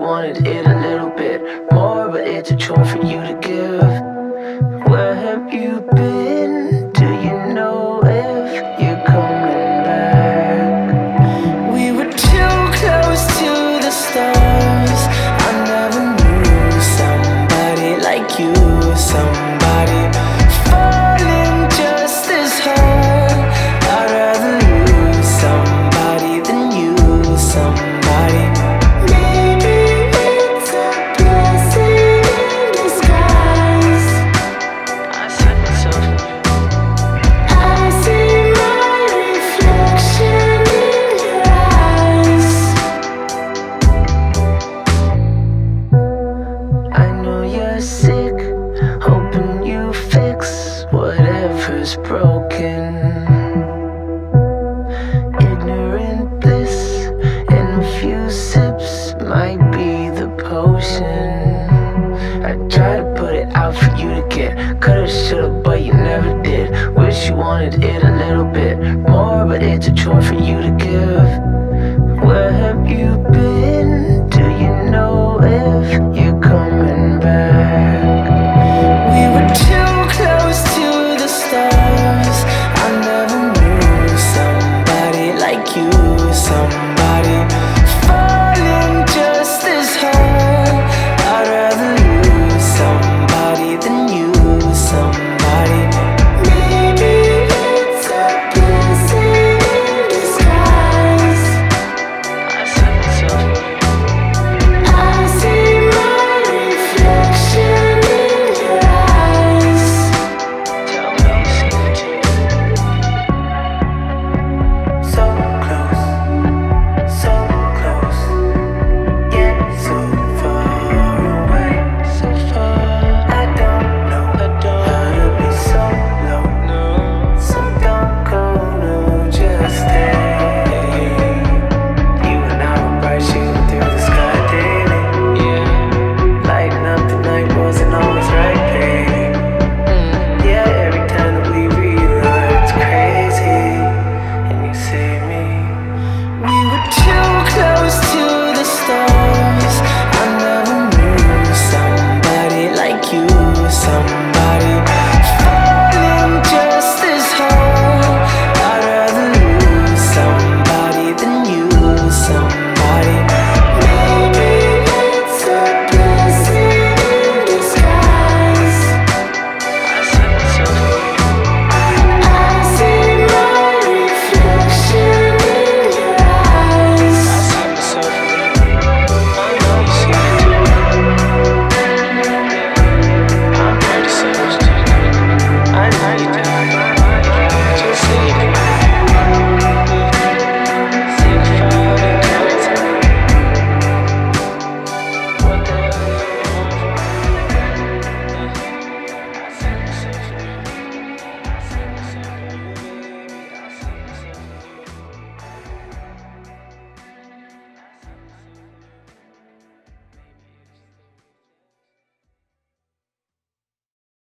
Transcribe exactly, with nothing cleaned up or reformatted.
wanted it a little bit more, but it's a chore for you to give. Where have you been? Do you know if you're coming back? We were too close to the stars. I never knew somebody like you, somebody falling just as hard. I'd rather lose somebody than you, somebody. Maybe it's a blessing in disguise. I said myself. I see my reflection in your eyes. I know you're sick, hoping you fix whatever's broken. Ignorant bliss in a few sips might be the potion. I tried to put it out for you to get, coulda, shoulda, but you never did. Wish you wanted it a little bit more, but it's a chore for you to give.